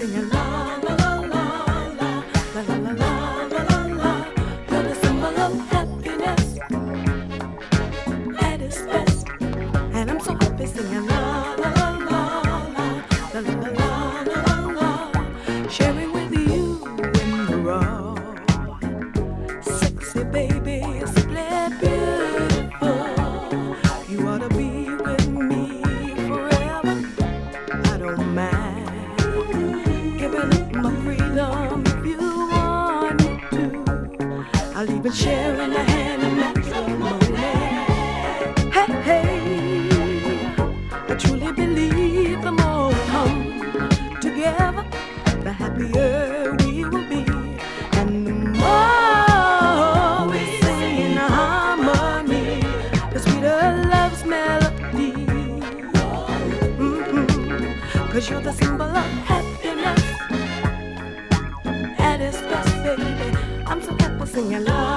singing la la la la la la la la la la la. You're the symbol of happiness at its best, and I'm so happy singing la la la la la la la la la la la. Sharing with you in the raw, sexy baby, simply beautiful. You ought to be with me forever. I don't mind giving up my freedom if you want me to. I'll even share in the hand of matrimony. Hey, hey, I truly believe the more we come together, the happier we will be, and the more we sing in harmony, the sweeter love's melody. 'Cause you're the symbol of happiness at its best, baby. I'm so happy singing love.